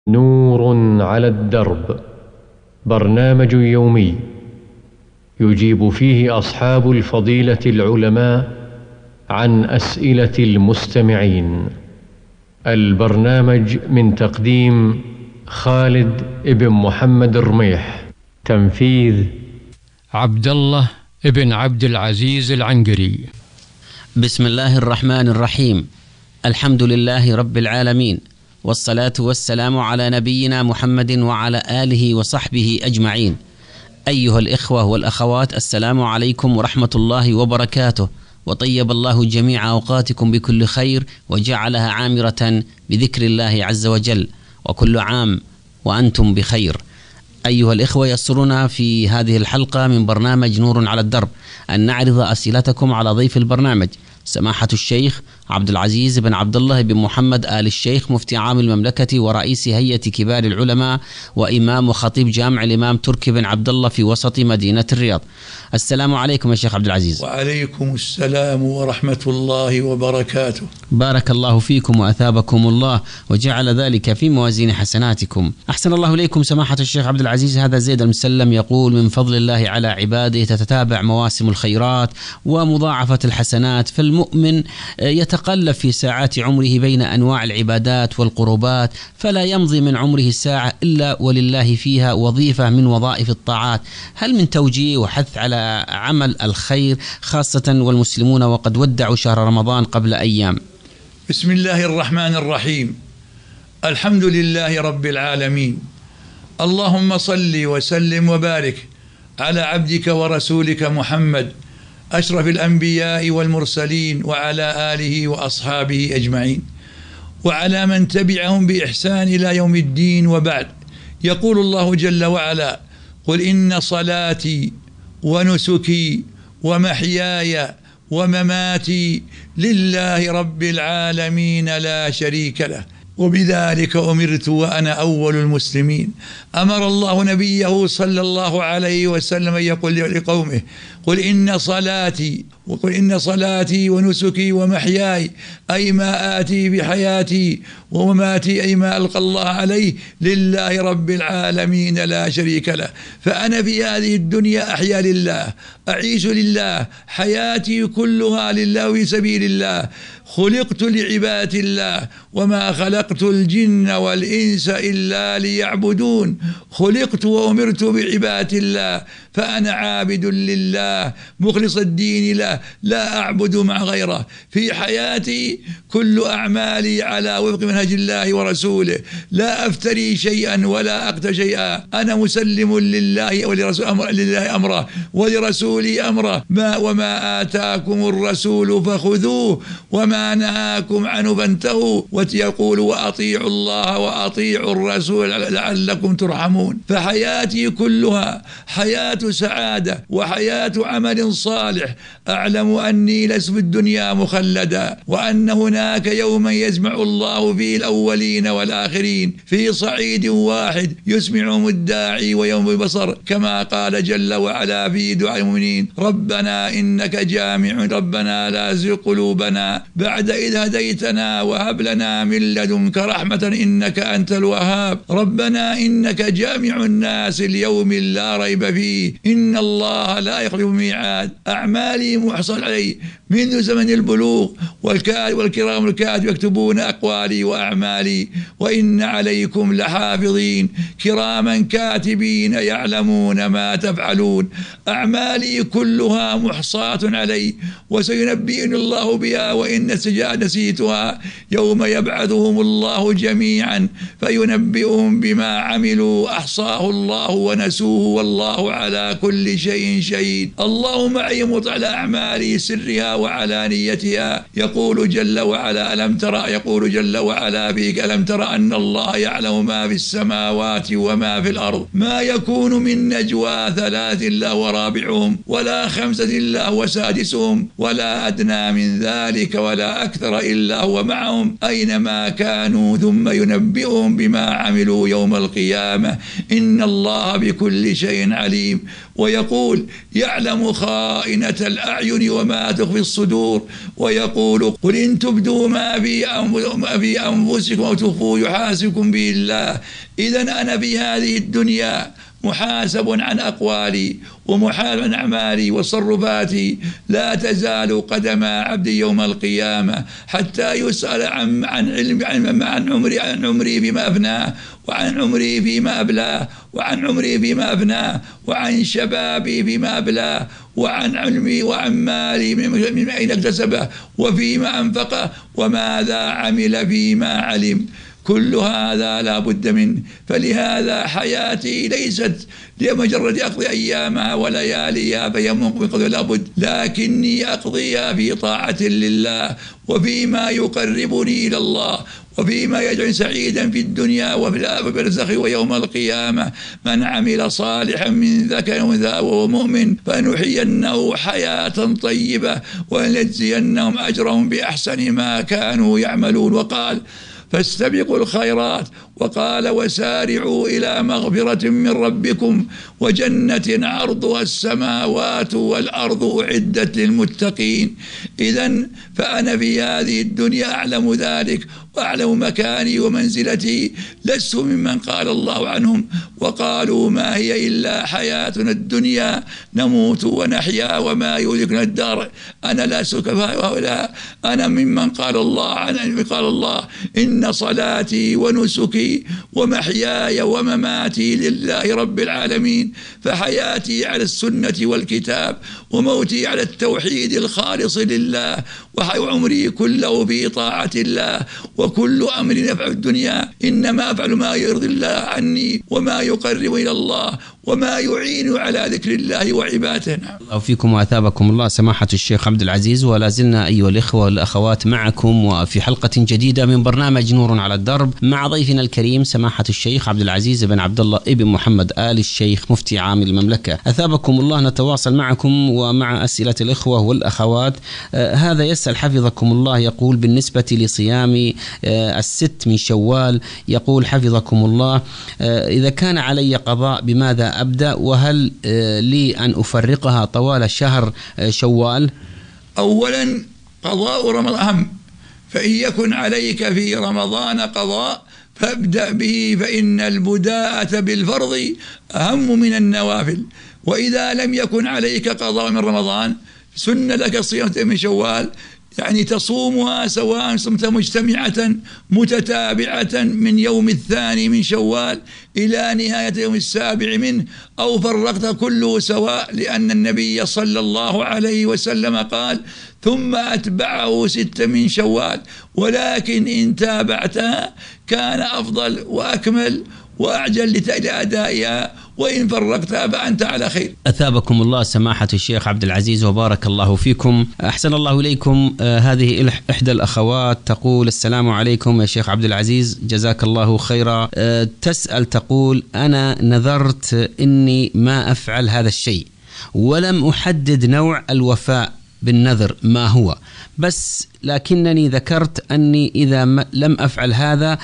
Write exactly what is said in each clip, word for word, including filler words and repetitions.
نور على الدرب، برنامج يومي يجيب فيه أصحاب الفضيلة العلماء عن أسئلة المستمعين. البرنامج من تقديم خالد ابن محمد الرميح، تنفيذ عبد الله ابن عبد العزيز العنقري. بسم الله الرحمن الرحيم. الحمد لله رب العالمين، والصلاة والسلام على نبينا محمد وعلى آله وصحبه أجمعين. أيها الإخوة والأخوات، السلام عليكم ورحمة الله وبركاته، وطيب الله جميع أوقاتكم بكل خير وجعلها عامرة بذكر الله عز وجل، وكل عام وأنتم بخير. أيها الإخوة، يسرنا في هذه الحلقة من برنامج نور على الدرب أن نعرض أسئلتكم على ضيف البرنامج سماحة الشيخ عبد العزيز بن عبد الله بن محمد آل الشيخ، مفتي عام المملكة ورئيس هيئة كبار العلماء وإمام وخطيب جامع الإمام تركي بن عبد الله في وسط مدينة الرياض. السلام عليكم يا شيخ عبد العزيز. وعليكم السلام ورحمة الله وبركاته. بارك الله فيكم وأثابكم الله وجعل ذلك في موازين حسناتكم. أحسن الله إليكم سماحة الشيخ عبد العزيز. هذا زيد المسلم يقول: من فضل الله على عباده تتتابع مواسم الخيرات ومضاعفة الحسنات، فالمؤمن يتقلب في ساعات عمره بين أنواع العبادات والقربات، فلا يمضي من عمره ساعة إلا ولله فيها وظيفة من وظائف الطاعات. هل من توجيه وحث على عمل الخير، خاصة والمسلمون وقد ودعوا شهر رمضان قبل أيام؟ بسم الله الرحمن الرحيم. الحمد لله رب العالمين، اللهم صل وسلم وبارك على عبدك ورسولك محمد أشرف الأنبياء والمرسلين، وعلى آله وأصحابه أجمعين، وعلى من تبعهم بإحسان إلى يوم الدين، وبعد. يقول الله جل وعلا: قل إن صلاتي ونسكي ومحياي ومماتي لله رب العالمين لا شريك له وبذلك أمرت وأنا أول المسلمين. أمر الله نبيه صلى الله عليه وسلم أن يقول لقومه: قل إن صلاتي وقل إن صلاتي ونسكي ومحياي، أي ما آتي بحياتي، ومماتي أي ما ألقى الله عليه، لله رب العالمين لا شريك له. فأنا في هذه الدنيا أحيا لله، أعيش لله، حياتي كلها لله في سبيل الله. خلقت لعبادة الله، وما خلقت الجن والإنس إلا ليعبدون. خلقت وأمرت بعبادة الله، فأنا عابد لله مخلص الدين له، لا أعبد مع غيره. في حياتي كل أعمالي على وفق منهج الله ورسوله، لا أفتري شيئا ولا أقتل شيئا. أنا مسلم لله ولرسول أمر لله أمره ولرسولي أمره. ما وما آتاكم الرسول فخذوه وما نهاكم عنه فانتهوا، ويقول: وأطيعوا الله وأطيعوا الرسول لعلكم ترحمون. فحياتي كلها حياة سعادة وحياة عمل صالح. أعلم أني لست في الدنيا مخلدا، وأن هناك يوما يجمع الله فيه الأولين والآخرين في صعيد واحد، يسمعهم الداعي ويوم البصر، كما قال جل وعلا في دعاء المؤمنين: ربنا إنك جامع ربنا لا تزغ قلوبنا بعد إذ هديتنا وهب لنا من لدنك رحمة إنك أنت الوهاب. ربنا إنك جامع الناس ليوم لا ريب فيه إن الله لا يخلف الميعاد. أعمالي محصل علي منذ زمن البلوغ، والكاتب والكرام الكاتب يكتبون أقوالي وأعمالي، وإن عليكم لحافظين كراما كاتبين يعلمون ما تفعلون. أعمالي كلها محصاة علي، وسينبئني الله بها وإن نسيتها يوم يبعثهم الله جميعا فينبئهم بما عملوا، أحصاه الله ونسوه والله على كل شيء شهيد. اللهم أعيمط على أعمالي سرها وعلانيتها. يقول جل وعلا: ألم ترى يقول جل وعلا فيك: ألم ترى أن الله يعلم ما في السماوات وما في الأرض، ما يكون من نجوى ثلاث إلا هو رابعهم، ولا خمسة إلا هو سادسهم، ولا أدنى من ذلك ولا أكثر إلا هو معهم أينما كانوا، ثم ينبئهم بما عملوا يوم القيامة إن الله بكل شيء عليم. ويقول يعلم خائنة الأعين وما تخفي الصدور، ويقول قل إن تبدوا ما في أنفسكم أو تخفوه يحاسبكم به الله. إذن أنا في هذه الدنيا محاسب عن أقوالي ومحاسب عن أعمالي وتصرفاتي. لا تزال قدم عبد يوم القيامة حتى يسأل عن عن علم عن, عن عمري عن عمري فيما أفناه، وعن عمري فيما أبلاه، وعن عمري فيما أفناه، وعن شبابي فيما أبلاه، وعن علمي وعن مالي من أين اكتسبه وفيما أنفقه وماذا عمل فيما علم. كل هذا لا بد منه. فلهذا حياتي ليست لمجرد أقضي أيامها ولياليها فيمون لا بد، لكني أقضيها في طاعة لله وفيما يقربني إلى الله وفيما يجعل سعيدا في الدنيا وفي البرزخ ويوم القيامة. من عمل صالحا من ذكر وأنثى وهو مؤمن فنحيينه حياة طيبة ولنجزينهم أجرهم بأحسن ما كانوا يعملون. وقال فاستبقوا الخيرات، وقال وسارعوا إلى مغفرة من ربكم وجنة عرضها السماوات والأرض أعدت للمتقين. إذن فأنا في هذه الدنيا أعلم ذلك وأعلم مكاني ومنزلتي، لست ممن قال الله عنهم وقالوا ما هي إلا حياتنا الدنيا نموت ونحيا وما يهلكنا الدار. أنا لا سكفاء هؤلاء، أنا ممن قال الله عن قال الله إن صلاتي ونسكي ومحياي ومماتي لله رب العالمين. فحياتي على السنة والكتاب وموتي على التوحيد الخالص لله، وعمري كله في طاعة الله. وكل أمر يفعل الدنيا إنما أفعل ما يرضي الله عني وما يقرب إلى الله وما يعين على ذكر الله وعبادته. الله فيكم وأثابكم الله سماحة الشيخ عبد العزيز. ولا زلنا أيها الإخوة والأخوات معكم وفي حلقة جديدة من برنامج نور على الدرب مع ضيفنا الكريم سماحة الشيخ عبد العزيز بن عبد الله ابن محمد آل الشيخ مفتي عام المملكة. أثابكم الله. نتواصل معكم ومع أسئلة الإخوة والأخوات. آه هذا يسأل حفظكم الله، يقول بالنسبة لصيام آه الست من شوال، يقول حفظكم الله آه إذا كان علي قضاء بماذا أبدأ، وهل آه لي أن أفرقها طوال شهر آه شوال؟ أولا قضاء رمضان أهم، فإن يكن عليك في رمضان قضاء فابدأ به، فإن البداءة بالفرض أهم من النوافل. وإذا لم يكن عليك قضاء من رمضان سن لك صيام من شوال، يعني تصومها سواء صمت مجتمعة متتابعة من يوم الثاني من شوال إلى نهاية يوم السابع منه، أو فرقت كله سواء، لأن النبي صلى الله عليه وسلم قال ثم أتبعه ست من شوال. ولكن إن تابعتها كان أفضل وأكمل وأعجل لأدائها، وإن فرقتها فأنت على خير. أثابكم الله سماحة الشيخ عبد العزيز وبارك الله فيكم. أحسن الله إليكم. آه هذه إحدى الأخوات تقول السلام عليكم يا شيخ عبد العزيز جزاك الله خيرا. آه تسأل تقول أنا نذرت إني ما أفعل هذا الشيء ولم أحدد نوع الوفاء بالنذر ما هو، بس لكنني ذكرت أني إذا لم أفعل هذا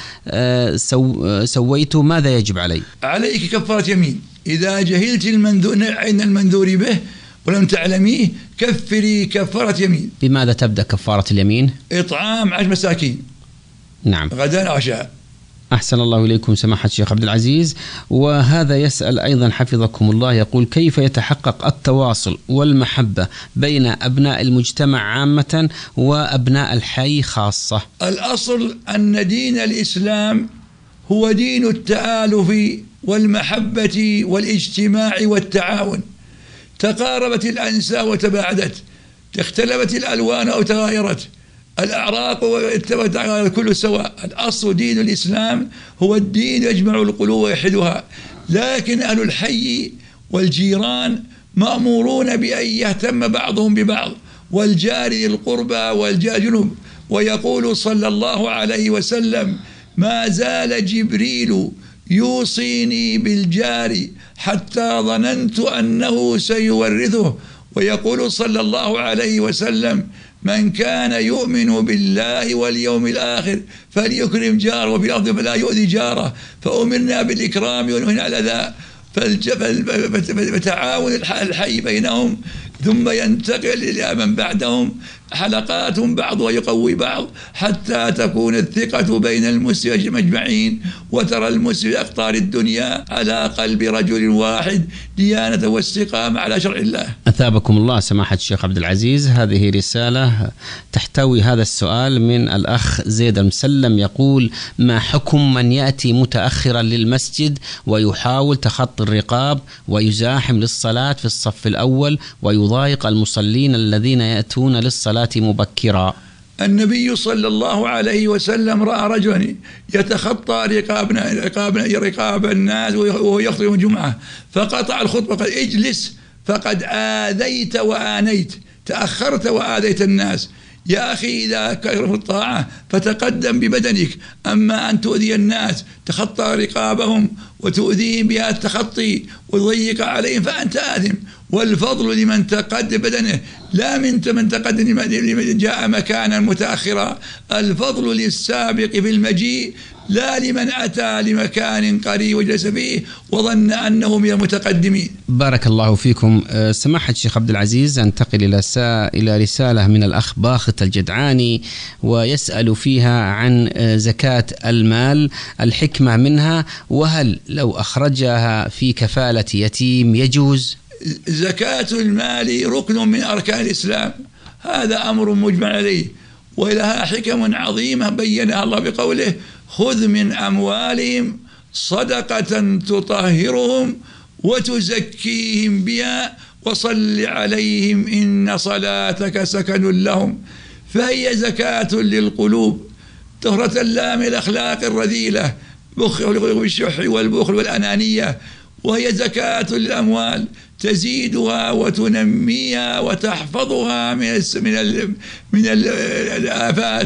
سو سويت ماذا يجب علي؟ عليك كفارة يمين. إذا جهلت المنذور عين المنذور به ولم تعلميه كفري كفارة يمين. بماذا تبدأ كفارة اليمين؟ إطعام عشر مساكين. نعم. غداء عشاء. أحسن الله إليكم سماحة الشيخ عبد العزيز. وهذا يسأل أيضا حفظكم الله، يقول كيف يتحقق التواصل والمحبة بين أبناء المجتمع عامة وأبناء الحي خاصة؟ الأصل أن دين الإسلام هو دين التآلف والمحبة والاجتماع والتعاون. تقاربت الأنساب وتباعدت، اختلفت الألوان أو تغايرت الأعراق والتبادل كله سواء. الأصل دين الإسلام هو الدين يجمع القلوب ويحدها، لكن أهل الحي والجيران مأمورون بأن يهتم بعضهم ببعض، والجار القربى والجار جنوب. ويقول صلى الله عليه وسلم ما زال جبريل يوصيني بالجار حتى ظننت أنه سيورثه. ويقول صلى الله عليه وسلم من كان يؤمن بالله واليوم الآخر فليكرم جاره وفي الأرض فلا يؤذي جاره. فأمرنا بالإكرام ونهينا على ذا. فتعاون الحي بينهم، ثم ينتقل إلى من بعدهم، حلقاتهم بعضها يقوي بعض حتى تكون الثقة بين المسلمين أجمعين، وترى المسلم في أقطار الدنيا على قلب رجل واحد ديانة واستقامة على شرع الله. أثابكم الله سماحة الشيخ عبد العزيز. هذه رسالة تحتوي هذا السؤال من الأخ زيد المسلم، يقول: ما حكم من يأتي متأخرا للمسجد ويحاول تخطي الرقاب ويزاحم للصلاة في الصف الأول ويضايق المصلين الذين يأتون للصلاة مبكرا؟ النبي صلى الله عليه وسلم رأى رجلا يتخطى رقابنا رقاب رقاب الناس وهو يخطب الجمعة، فقطع الخطبة قال: اجلس فقد آذيت وآنيت، تأخرت وآذيت الناس. يا أخي إذا كثرت الطاعة فتقدم ببدنك، أما أن تؤذي الناس تخطى رقابهم وتؤذيهم بها التخطي وتضيق عليهم فأنت آثم. والفضل لمن تقدم بدنه لا من من تقدم لمن جاء مكانا متأخرا، الفضل للسابق في المجيء لا لمن أتى لمكان قريب وجلس فيه وظن أنه من المتقدمين. بارك الله فيكم. سماحة الشيخ عبد العزيز، انتقل إلى إلى رسالة من الأخ باخت الجدعاني، ويسأل فيها عن زكاة المال، الحكمة منها، وهل لو أخرجها في كفالة يتيم يجوز؟ زكاة المال ركن من أركان الإسلام، هذا أمر مجمع عليه، ولها حكم عظيمة بينها الله بقوله: خذ من أموالهم صدقة تطهرهم وتزكيهم بها وصل عليهم إن صلاتك سكن لهم. فهي زكاة للقلوب، طهرة لا من الأخلاق الرذيلة، بالشح والبخل والأنانية، وهي زكاة للأموال تزيدها وتنميها وتحفظها من من من الآفات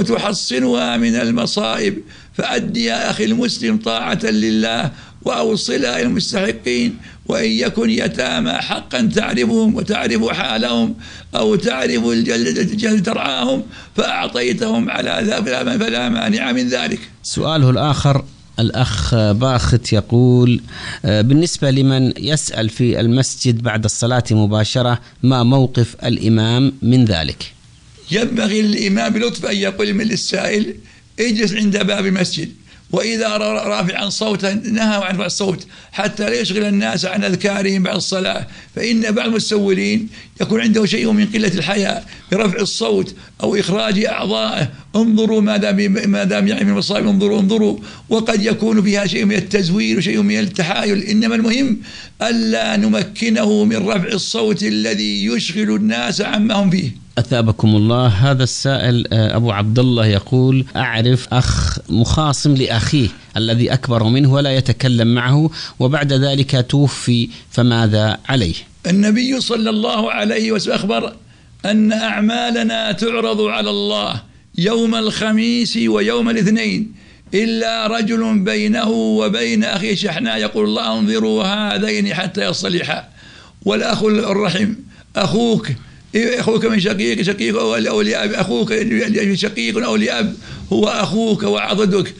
وتحصنها من المصائب. فأدي يا أخي المسلم طاعة لله وأوصلها إلى المستحقين، وإن يكن يتامى حقا تعرفهم وتعرف حالهم أو تعرف الجهل ترعاهم فأعطيتهم على ذا فلا مانع من ذلك. سؤاله الآخر، الأخ باخت يقول: بالنسبة لمن يسأل في المسجد بعد الصلاة مباشرة، ما موقف الإمام من ذلك؟ ينبغي للإمام بلطف أن يقول من السائل: اجلس عند باب المسجد، وإذا رافعا صوتا نهى عن رفع الصوت حتى لا يشغل الناس عن أذكارهم بعد الصلاة، فإن بعض المسولين يكون عنده شيء من قلة الحياء برفع الصوت أو إخراج أعضائه. انظروا ما دام ما دام يعني من المصائب، انظروا انظروا وقد يكون فيها شيء من التزوير وشيء من التحايل، إنما المهم ألا نمكنه من رفع الصوت الذي يشغل الناس عما هم فيه. أثابكم الله. هذا السائل أبو عبد الله يقول: أعرف أخ مخاصم لأخيه الذي أكبر منه ولا يتكلم معه، وبعد ذلك توفي، فماذا عليه؟ النبي صلى الله عليه وسلم أخبر أن أعمالنا تعرض على الله يوم الخميس ويوم الاثنين إلا رجل بينه وبين أخيه شحناء يقول: الله انظروا هذين حتى يصلحا. والأخ الرحم أخوك أخوك من شقيق شقيق أو لأب، أخوك شقيق أو لأب هو أخوك وعضدك،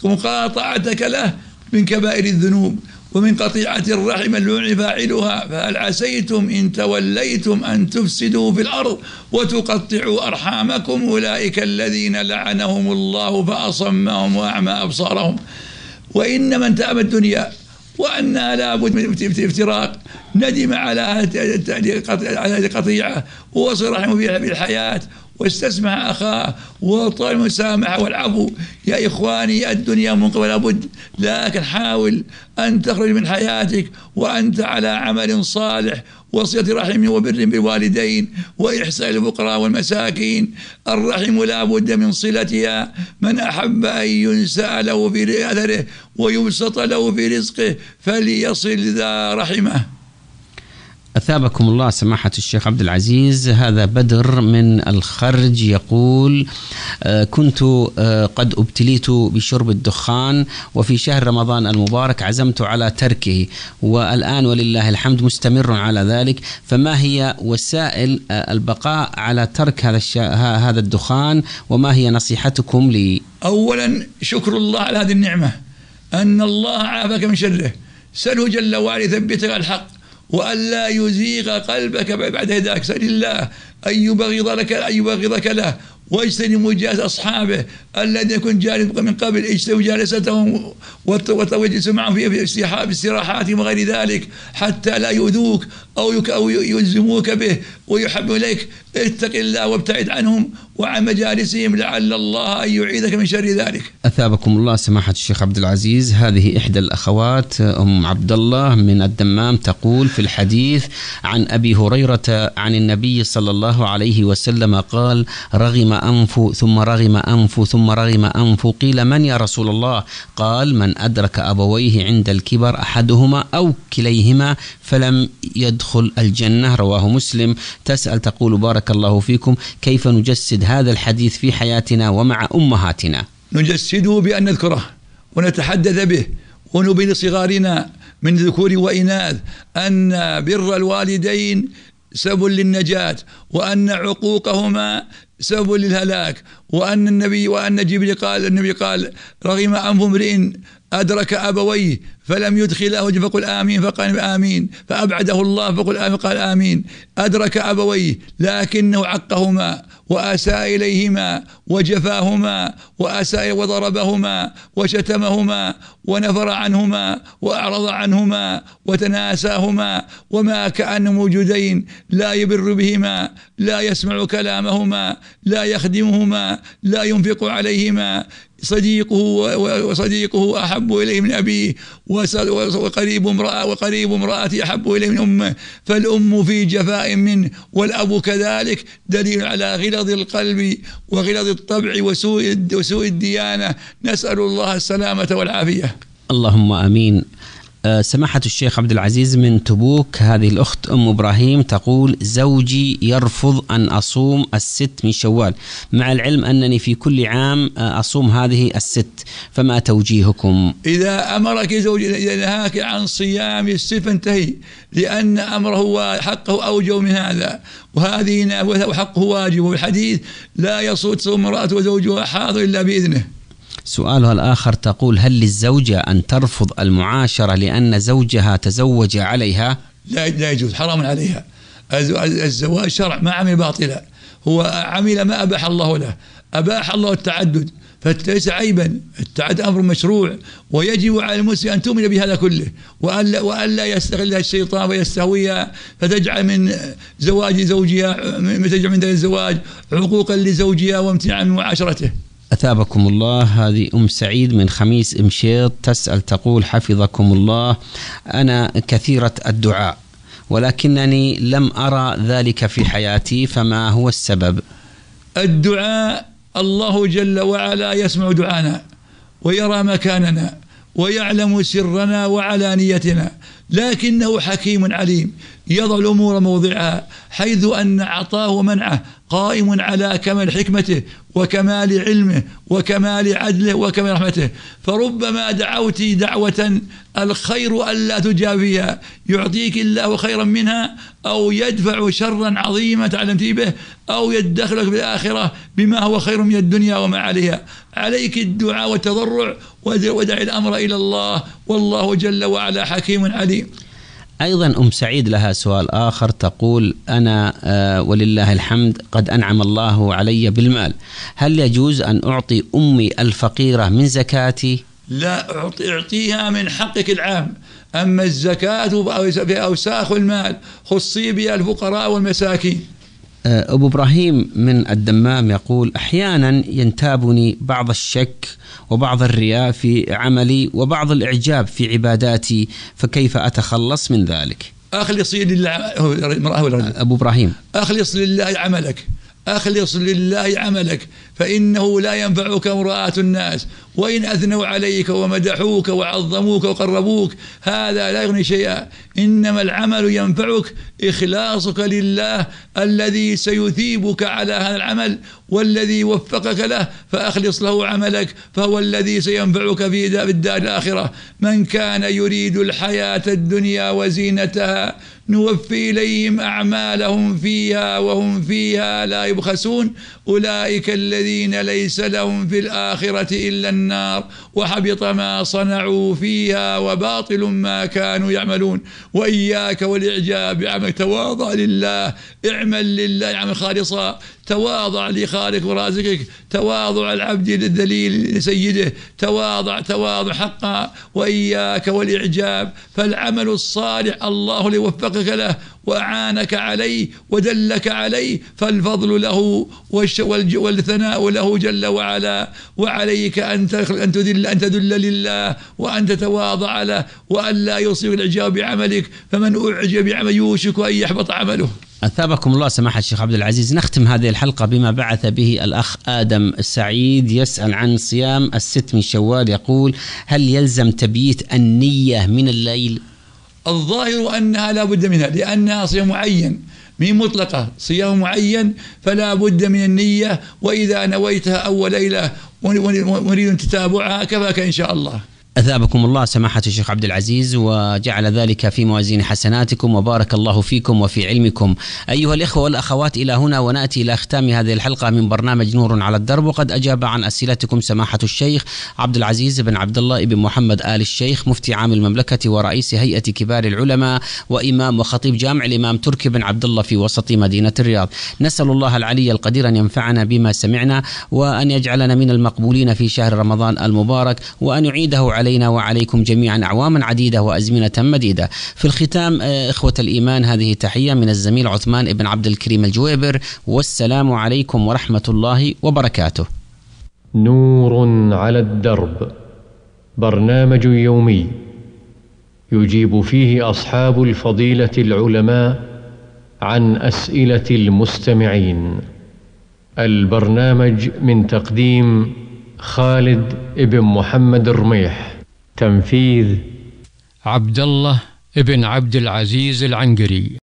مقاطعتك له من كبائر الذنوب ومن قطيعة الرحم اللعن فاعلها. فهل عسيتم إن توليتم أن تفسدوا في الأرض وتقطعوا أرحامكم؟ أولئك الذين لعنهم الله فأصمهم وأعمى أبصارهم. وإن من تأمى الدنيا وأنها لا بد من افتراق ندم على هذه القطيعة ووصل رحمه بالحياة واستسمح أخاه وطال المسامحة والعفو. يا إخواني الدنيا منقذة لابد، لكن حاول أن تخرج من حياتك وأنت على عمل صالح وصلة رحم وبر بالوالدين وإحسان الفقراء والمساكين. الرحم لا بد من صلتها، من أحب أن ينسأ له في أثره ويبسط له في رزقه فليصل ذا رحمه. أثابكم الله سماحة الشيخ عبد العزيز. هذا بدر من الخرج يقول: كنت قد ابتليت بشرب الدخان، وفي شهر رمضان المبارك عزمت على تركه، والآن ولله الحمد مستمر على ذلك، فما هي وسائل البقاء على ترك هذا هذا الدخان، وما هي نصيحتكم لي؟ أولا شكر الله على هذه النعمة، أن الله عافاك من شره. سله جل وعلا يثبتك على الحق وأن لا يزيغ قلبك بعد هداك. سل الله أن يبغض لك أن يبغضك له، واجتنب مجالس أصحابه الذين كنت جالس من قبل، اجتنب جالستهم وتجلس معهم في استراحاتهم وغير ذلك حتى لا يؤذوك أو أو يلزموك به ويحب إليك. اتق الله وابتعد عنهم وعن مجالسهم لعل الله أن يعيذك من شر ذلك. أثابكم الله سماحة الشيخ عبد العزيز. هذه إحدى الأخوات أم عبد الله من الدمام تقول: في الحديث عن أبي هريرة عن النبي صلى الله عليه وسلم قال: رغم أنف ثم رغم أنف ثم رغم أنف. قيل: من يا رسول الله؟ قال: من أدرك أبويه عند الكبر أحدهما أو كليهما فلم يدخل الجنة. رواه مسلم. تسأل تقول: بارك الله فيكم، كيف نجسد هذا الحديث في حياتنا ومع أمهاتنا؟ نجسده بأن نذكره ونتحدث به ونبين صغارنا من ذكور وإناث أن بر الوالدين سبب للنجاة، وأن عقوقهما سبب للهلاك، وأن النبي وأن جبريل قال النبي قال: رغم أنف امرئ أدرك أبويه فلم يدخله فقل آمين، فقال آمين، فأبعده الله فقل آمين، فقال آمين. أدرك أبويه لكنه عقهما وأساء إليهما وجفاهما وأساء وضربهما وشتمهما ونفر عنهما وأعرض عنهما وتناساهما وما كأنهم موجودين، لا يبر بهما، لا يسمع كلامهما، لا يخدمهما، لا ينفق عليهما. صديقه وصديقه أحب إليه من أبيه، وقريب امرأة وقريب امرأته أحب إليه من أمه. فالأم في جفاء منه والأب كذلك، دليل على غلظ القلب وغلظ الطبع وسوء وسوء الديانة. نسأل الله السلامة والعافية. اللهم آمين. أه سماحة الشيخ عبد العزيز من تبوك، هذه الأخت أم إبراهيم تقول: زوجي يرفض أن أصوم الست من شوال، مع العلم أنني في كل عام أصوم هذه الست، فما توجيهكم؟ إذا أمرك زوجي، إذا نهاك عن صيام الست فانتهي، لأن أمره وحقه أوجه من هذا، وهذه وحقه واجب. والحديث: لا يصوم امرأة وزوجها حاضر إلا بإذنه. سؤالها الآخر تقول: هل للزوجة أن ترفض المعاشرة لأن زوجها تزوج عليها؟ لا لا يجوز، حرام عليها. الزواج شرع ما عمل باطلا، هو عمل ما أباح الله له. أباح الله التعدد فليس عيبا، التعدد أمر مشروع، ويجب على المسلم أن تؤمن بهذا كله، وألا وألا يستغلها الشيطان ويستهويها فتجعل من زواج زوجها تجعل من الزواج عقوقا لزوجها وامتناعا من معاشرته. أثابكم الله. هذه أم سعيد من خميس إمشيط تسأل تقول: حفظكم الله، أنا كثيرة الدعاء ولكنني لم أرى ذلك في حياتي، فما هو السبب؟ الدعاء الله جل وعلا يسمع دعانا ويرى مكاننا ويعلم سرنا وعلانيتنا، لكنه حكيم عليم يضع الأمور موضعها، حيث أن عطاه ومنعه قائم على كمال حكمته وكمال علمه وكمال عدله وكمال رحمته. فربما دعوت دعوة الخير ألا تجابيها يعطيك الله خيرا منها، أو يدفع شرا عظيما تعلمت به، أو يدخلك بالآخرة بما هو خير من الدنيا وما عليها. عليك الدعاء والتضرع ودع الأمر إلى الله، والله جل وعلا حكيم عليم. أيضا أم سعيد لها سؤال آخر تقول: أنا آه ولله الحمد قد أنعم الله علي بالمال، هل يجوز أن أعطي أمي الفقيرة من زكاتي؟ لا، أعطيها من حقك العام، أما الزكاة في أوساخ المال خصي بها الفقراء والمساكين. أبو إبراهيم من الدمام يقول: أحيانا ينتابني بعض الشك وبعض الرياء في عملي وبعض الإعجاب في عباداتي، فكيف أتخلص من ذلك؟ أخلص لله. أبو إبراهيم: أخلص لله عملك، أخلص لله عملك، فإنه لا ينفعك مراءة الناس، وإن أثنوا عليك ومدحوك وعظموك وقربوك هذا لا يغني شيئا، إنما العمل ينفعك إخلاصك لله الذي سيثيبك على هذا العمل والذي وفقك له، فأخلص له عملك فهو الذي سينفعك في الدار الآخرة. من كان يريد الحياة الدنيا وزينتها نوفي إليهم أعمالهم فيها وهم فيها لا يبخسون، أولئك الذين الذين ليس لهم في الآخرة إلا النار وحبط ما صنعوا فيها وباطل ما كانوا يعملون. وإياك والإعجاب بعمل، تواضع لله، اعمل لله عمل خالصا، تواضع لخالق ورازقك، تواضع العبد الذليل لسيده، تواضع تواضع حقا. وإياك والإعجاب، فالعمل الصالح الله اللي وفقك له وأعانك عليه ودلك عليه، فالفضل له والثناء له جل وعلا. وعليك أن أن تدل أن تدل لله وأن تتواضع له وأن لا يصيب الإعجاب بعملك، فمن أعجب بعمل يوشك أن يحبط عمله. أثابكم الله سماحة الشيخ عبد العزيز. نختم هذه الحلقة بما بعث به الأخ آدم السعيد، يسأل عن صيام الست من شوال، يقول: هل يلزم تبييت النية من الليل؟ الظاهر أنها لا بد منها، لأنها صيام معين، من مطلقة صيام معين، فلا بد من النية. وإذا نويتها أول ليلة ونريد تتابعها كفاك إن شاء الله. أثابكم الله سماحة الشيخ عبد العزيز وجعل ذلك في موازين حسناتكم وبارك الله فيكم وفي علمكم. أيها الإخوة والأخوات، إلى هنا ونأتي إلى ختام هذه الحلقة من برنامج نور على الدرب، وقد أجاب عن أسئلتكم سماحة الشيخ عبد العزيز بن عبد الله بن محمد آل الشيخ، مفتي عام المملكة ورئيس هيئة كبار العلماء وإمام وخطيب جامع الإمام تركي بن عبد الله في وسط مدينة الرياض. نسأل الله العلي القدير أن ينفعنا بما سمعنا، وأن يجعلنا من المقبولين في شهر رمضان المبارك، وأن يعيده علينا وعليكم جميعا أعواما عديدة وأزمنة مديدة. في الختام إخوة الإيمان، هذه تحية من الزميل عثمان بن عبد الكريم الجويبر، والسلام عليكم ورحمة الله وبركاته. نور على الدرب، برنامج يومي يجيب فيه أصحاب الفضيلة العلماء عن أسئلة المستمعين. البرنامج من تقديم خالد بن محمد الرميح، تنفيذ عبد الله بن عبد العزيز العنقري.